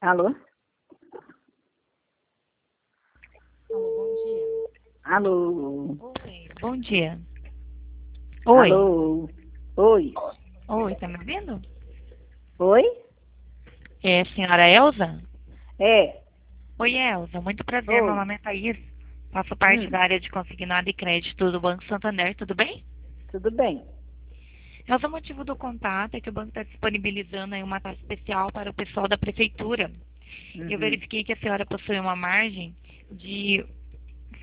Alô? Alô, bom dia. Alô? Oi, bom dia. Oi, Alô? Oi? oi, tá me ouvindo? Oi? É a senhora Elza? É. Oi, Elza, muito prazer, meu Oi? nome é Thaís. Faço parte da área de consignado e crédito do Banco Santander, tudo bem? Tudo bem? Elza, o motivo do contato é que o banco está disponibilizando aí uma taxa especial para o pessoal da prefeitura. Eu Uhum. verifiquei que a senhora possui uma margem de R$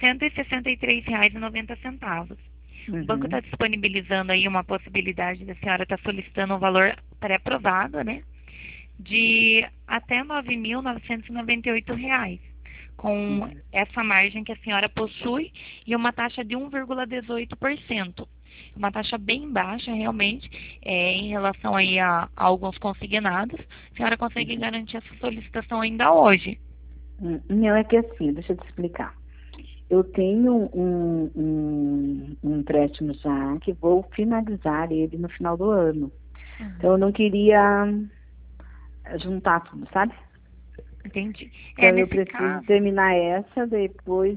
163,90. O banco está Uhum. disponibilizando aí uma possibilidade da senhora estar solicitando um valor pré-aprovado, né? De até R$ 9.998, com Uhum. essa margem que a senhora possui e uma taxa de 1,18%. Uma taxa bem baixa, realmente, em relação aí a alguns consignados. A senhora consegue Uhum. garantir essa solicitação ainda hoje. Não, é que assim, deixa eu te explicar. Eu tenho um empréstimo já que vou finalizar ele no final do ano. Então, eu não Uhum, queria juntar tudo, sabe? entendi. Então, eu Nesse preciso caso, terminar essa, depois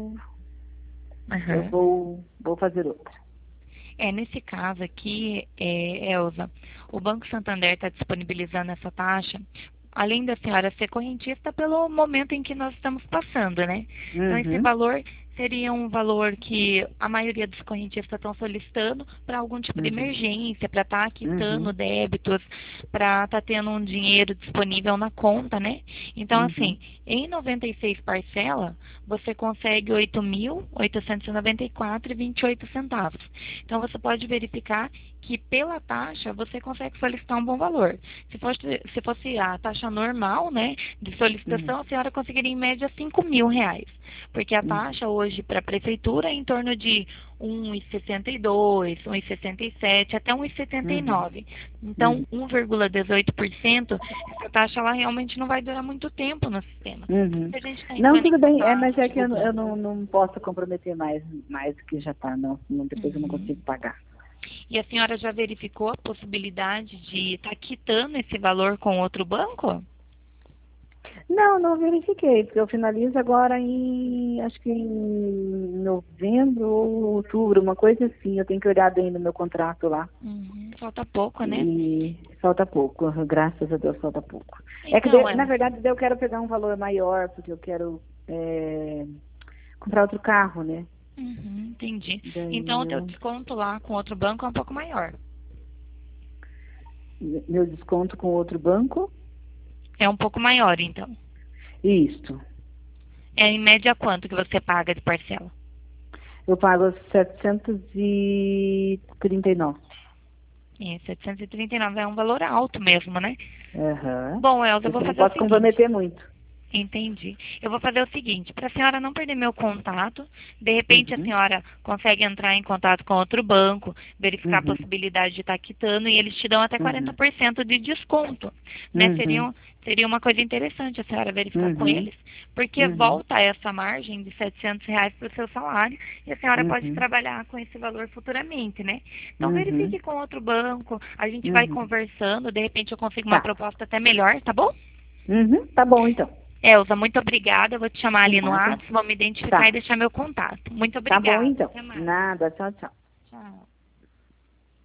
eu uhum. vou fazer outra. Nesse caso aqui, Elza, o Banco Santander está disponibilizando essa taxa, além da senhora ser correntista, pelo momento em que nós estamos passando, né? Então, esse Uhum. valor seria um valor que a maioria dos correntistas estão solicitando para algum tipo de Uhum. emergência, para estar Uhum. quitando débitos, para estar tendo um dinheiro disponível na conta, né? Então, assim, Uhum. em 96 parcelas, você consegue R$ 8.894,28. Então, você pode verificar que pela taxa você consegue solicitar um bom valor. Se fosse a taxa normal, né, de Uhum. solicitação, a senhora conseguiria em média R$ 5.000, porque a Uhum. taxa hoje para a prefeitura é em torno de 1,62, 1,67 até Uhum. 1,79. Então, Uhum. 1,18%, essa taxa ela realmente não vai durar muito tempo no sistema. Por isso Uhum. a gente está Não, entrando em tudo bem, contato, mas é que eu divulgando. não posso comprometer mais do que já está, não, senão depois eu não Uhum. consigo pagar. E a senhora já verificou a possibilidade de estar quitando esse valor com outro banco? Não verifiquei, porque eu finalizo agora acho que em novembro ou outubro, uma coisa assim. Eu tenho que olhar bem no meu contrato lá. Uhum, falta pouco, né? E falta pouco, graças a Deus falta pouco. É que, Então, na Elza. verdade, eu quero pegar um valor maior, porque eu quero comprar outro carro, né? Uhum, entendi. Então, Daí o teu eu, desconto lá com outro banco é um pouco maior. meu desconto com outro banco, É um pouco maior, então. isto. É em média quanto que você paga de parcela? Eu pago 739. 739 é um valor alto mesmo, né? Aham. Bom, Elza, eu Por isso vou eu não fazer o posso seguinte. comprometer muito. Entendi. Eu vou fazer o seguinte, para a senhora não perder meu contato, de repente a Uhum. senhora consegue entrar em contato com outro banco, verificar a Uhum. possibilidade de estar quitando e eles te dão até Uhum. 40% de desconto, né? Uhum. Seria uma coisa interessante a senhora verificar com Uhum. eles, porque Uhum. volta essa margem de R$ 700 para o seu salário e a senhora pode Uhum. trabalhar com esse valor futuramente, né? Então Uhum. verifique com outro banco, a gente vai Uhum. conversando, de repente eu consigo uma Tá. proposta até melhor, tá bom? Uhum. Tá bom, então. Elza, muito obrigada. Eu vou te chamar ali no Nada. WhatsApp, vou me identificar e Tá. deixar meu contato. Muito Tá bom, obrigada. então. Até mais. Nada. Tchau, tchau.